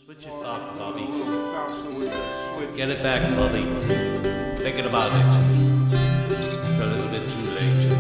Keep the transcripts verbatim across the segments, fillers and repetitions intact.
Switch it up, Bobby. A little faster with the switch. Get it back, Bobby. Thinking about it. You're a little bit too late.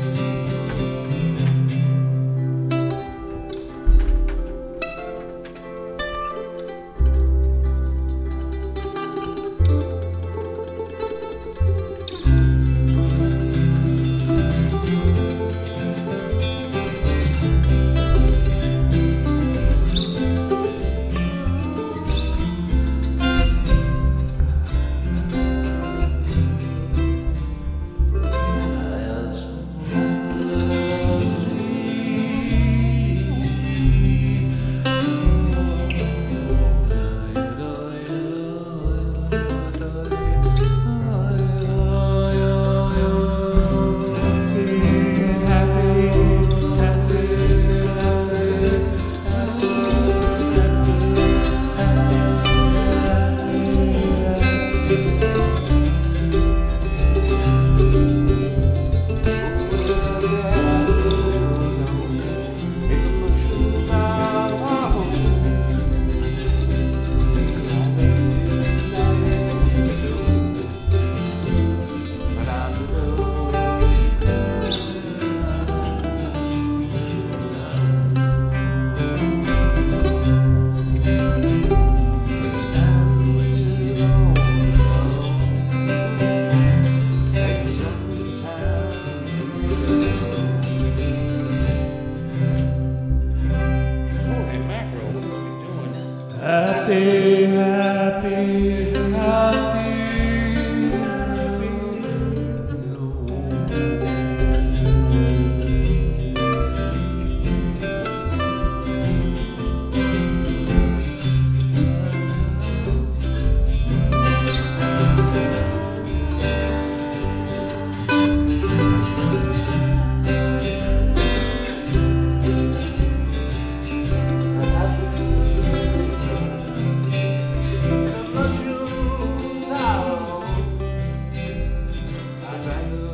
Happy, happy, happy, happy. I drank